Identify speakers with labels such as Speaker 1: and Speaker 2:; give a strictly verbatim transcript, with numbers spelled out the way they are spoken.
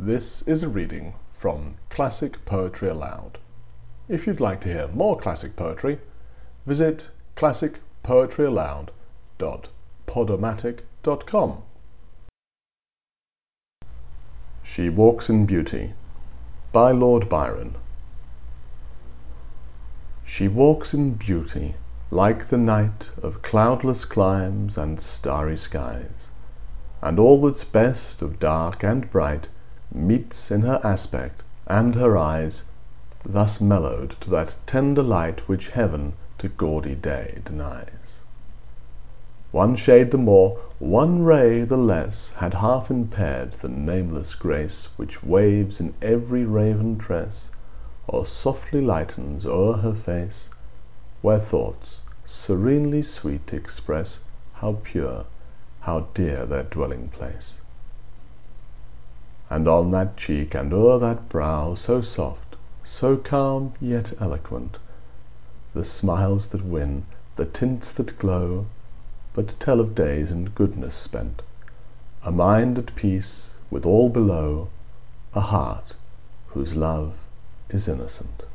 Speaker 1: This is a reading from Classic Poetry Aloud. If you'd like to hear more classic poetry, visit classic poetry aloud dot podomatic dot com. She Walks in Beauty by Lord Byron. She walks in beauty like the night of cloudless climes and starry skies, and all that's best of dark and bright meets in her aspect and her eyes, thus mellowed to that tender light which heaven to gaudy day denies. One shade the more, one ray the less, had half impaired the nameless grace which waves in every raven tress, or softly lightens o'er her face, where thoughts serenely sweet express how pure, how dear their dwelling place. And on that cheek and o'er that brow, so soft, so calm, yet eloquent, the smiles that win, the tints that glow, but tell of days in goodness spent, a mind at peace with all below, a heart whose love is innocent.